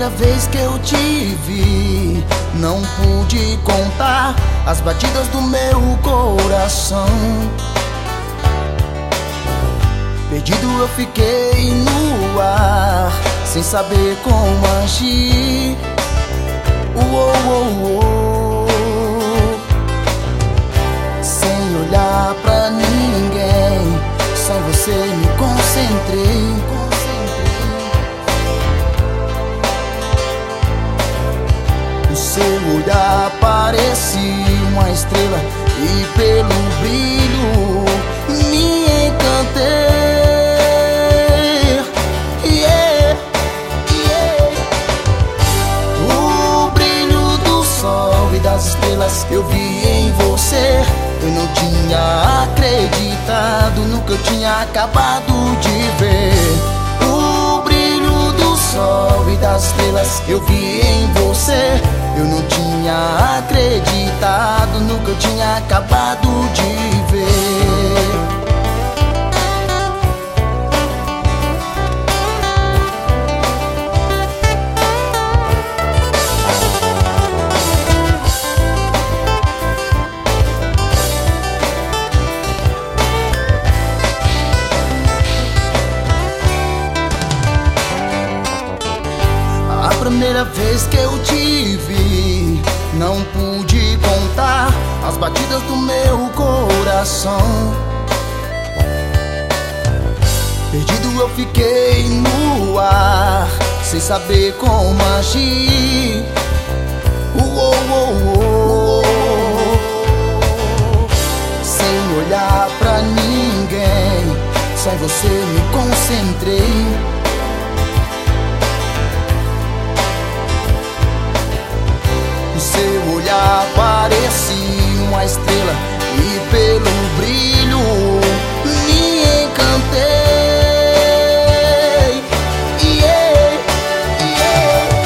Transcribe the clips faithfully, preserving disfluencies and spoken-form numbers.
primeira vez que eu te vi, não pude contar as batidas do meu coração. Perdido eu fiquei no ar, sem saber como agir. Uou, uou, uou. Sem olhar pra ninguém, só em você me concentrei. O seu olhar parecia uma estrela e pelo brilho me encantei. Yeah, yeah. O brilho do sol e das estrelas eu vi em você. Eu não tinha acreditado no que eu tinha acabado de ver. O brilho do sol e das estrelas eu vi em você. Eu não tinha acreditado no que eu tinha acabado de ver. A primeira vez que eu te vi, não pude contar as batidas do meu coração. Perdido eu fiquei no ar, sem saber como agir. Uou, uou, uou. Sem olhar pra ninguém, só em você me concentrei. Seu olhar parecia uma estrela e pelo brilho me encantei. Yeah, yeah.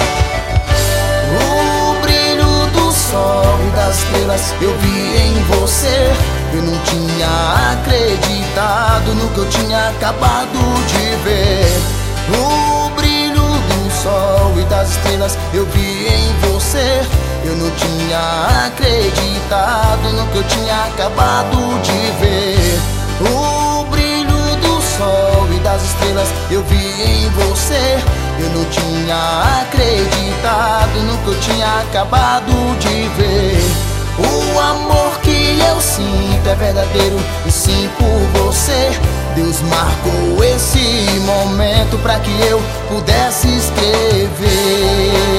O brilho do sol e das estrelas eu vi em você. Eu não tinha acreditado no que eu tinha acabado de ver. O brilho do sol e das estrelas eu vi em você. Eu não tinha acreditado no que eu tinha acabado de ver. O brilho do sol e das estrelas eu vi em você. Eu não tinha acreditado no que eu tinha acabado de ver. O amor que eu sinto é verdadeiro e sim por você. Deus marcou esse momento pra que eu pudesse escrever.